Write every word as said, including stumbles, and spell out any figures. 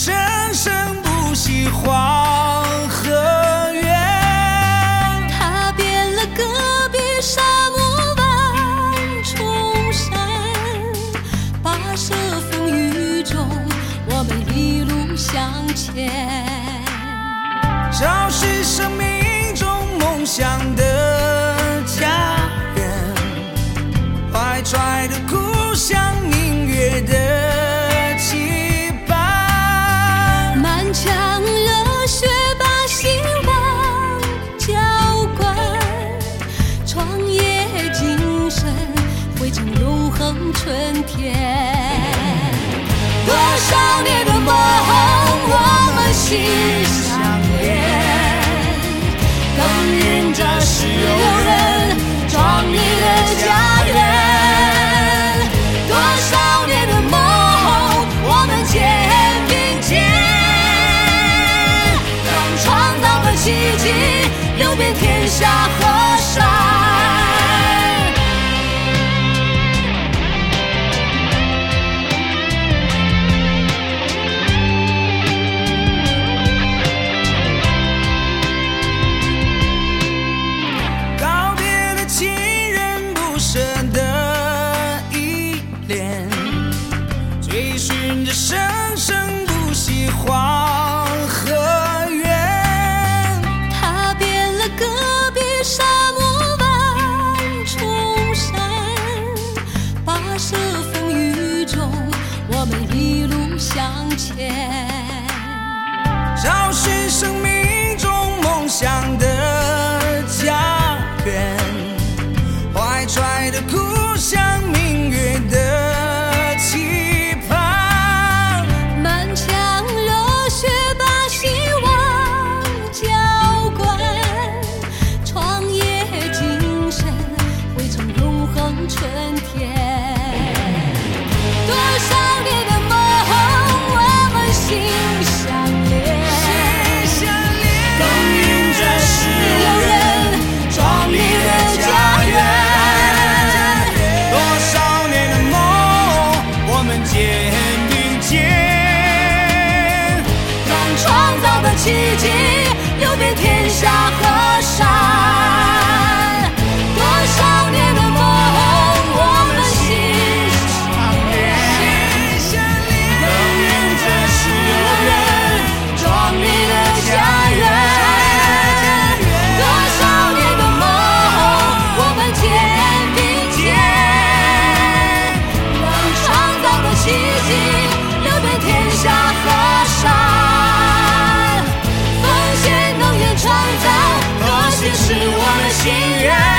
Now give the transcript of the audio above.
生生不息黄河源。 踏遍了戈壁沙漠万重山，跋涉风雨中，我们一路向前。 找寻生命中梦想的家园，怀揣的故乡明月的期盼。 满腔热血把希望浇灌，创业精神汇成永恒春天。多少年的梦，我们心相连。耕耘着石榴人壮丽的家园。多少年的梦，我们肩并肩，让创造的奇迹流遍天下河山。 生生不息黄河源。 踏遍了戈壁沙漠万重山，跋涉风雨中，我们一路向前。 找寻生命中梦想的家园，怀揣的故乡明月的春天。多少年的梦，我们心相连。耕耘着石榴人壮丽的家园。 多少年的梦，我们肩并肩， 让创造的奇迹流遍天下河山。多少年的梦，下河山，奉献能源创造，和谐是我们心愿。